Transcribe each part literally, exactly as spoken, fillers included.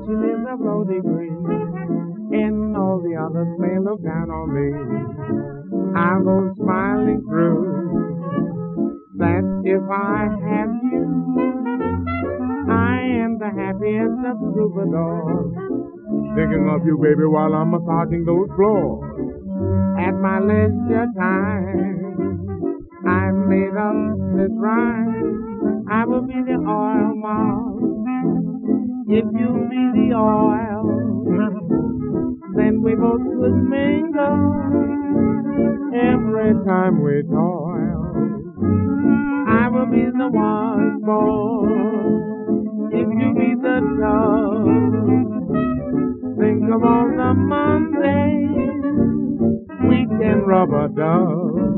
position is of low degree, and all the others may look down on me. I'll go smiling through. That if I have you, I am the happiest of troubadours. Thinking of you, baby, while I'm massaging those floors. At my leisure time, I made up this rhyme. I will be the oil mouse if you be the oil. Then we both could mingle every time we toil. I will be the washboard if you be the dove. Think of all the Mondays we can rub a dove.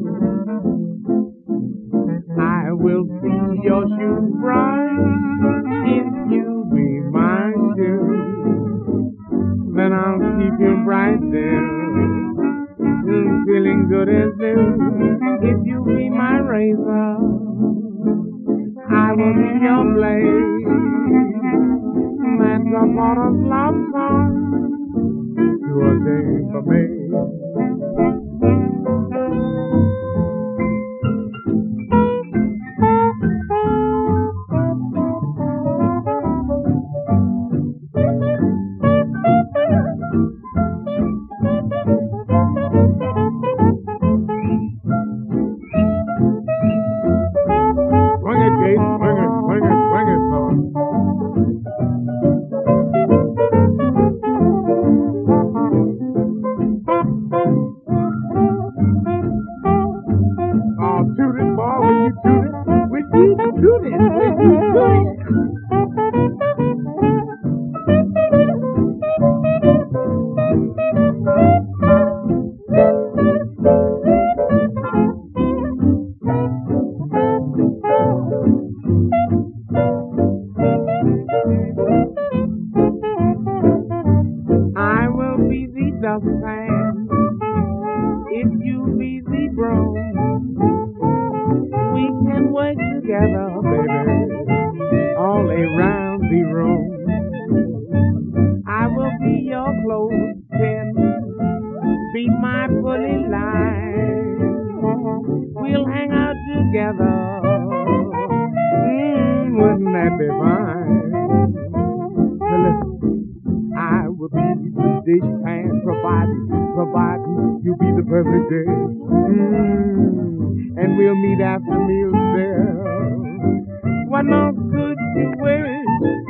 I will be your shoe bride if you be my shoe. Then I'll keep you bright there, feeling good as new. If you be my razor, I will be your blade. That's a part of love song to a day for me. I will be the dustpan if you be the broom. We can work together, baby, all around the room. I will be your clothespin, be my pulley line. We'll hang out together, mm, wouldn't that be fine? So listen, I will be the dishpan, providing, providing you be the perfect dish. Mm, and we'll meet after meals there. What more could you wish?